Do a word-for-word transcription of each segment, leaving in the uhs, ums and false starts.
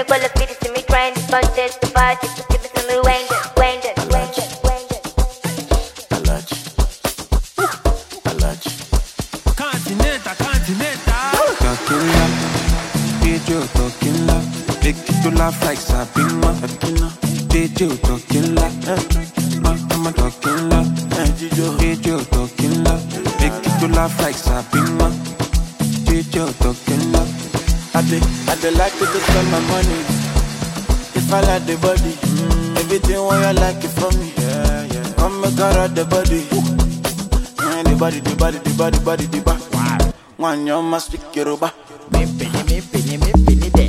me con los beats y mi grind. Contest the party, so give it to me, wind it, wind it, wind it, wind it. Alachi, Alachi. Continental, continental. Talking D J talking loud, make you to laugh like Sabina. D J talking loud, I'm talking loud. D J talking loud, make you to laugh like Sabina. D J talking loud. I dey, I dey like to spend my money. If I like the body, mm. everything what you like it from me. Yeah, yeah. Come make her out the body. Yeah, the body, the body, the body, body, the body. Wow. One you must speak Yoruba. Me pini, me pini, me pini de.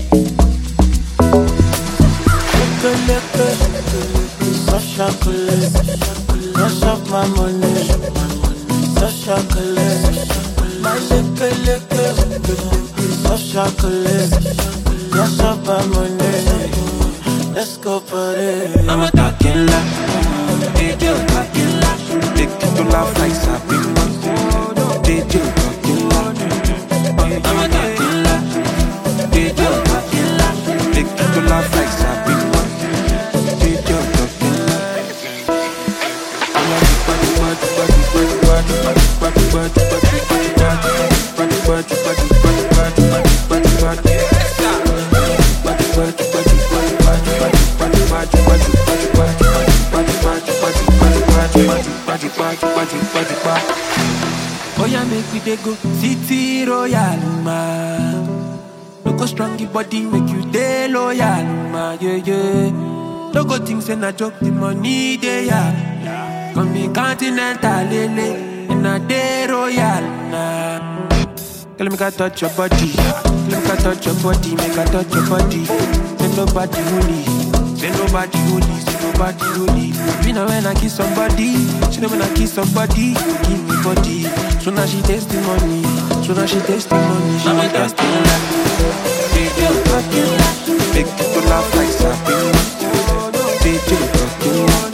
So chocolate, rush up my money. So chocolate, my liquor, liquor. So chocolate, rush up my money. Let's go party. I'm a talking loud, D J talking loud, make you to laugh like Sabina. D J talking loud, I'm a talking loud, D J talking loud, make you to laugh like Sabina. D J talking loud. Oh yeah, make we dey go City Royal, ma. No go strong your body, make you dey loyal, ma. Yeah, yeah. No go think say na joke, the money dey ya. Come be continental, lele, and I dey royal, nah. Girl, make I touch your body, girl, make I touch your body, make I touch your body. Say nobody holy, say nobody holy, say nobody holy. You know when I kiss somebody, she know when I kiss somebody, give me body. So now she taste the money, so now she taste the money. She make us feel like D J talking loud, make you to laugh like Sabina. D J talking loud.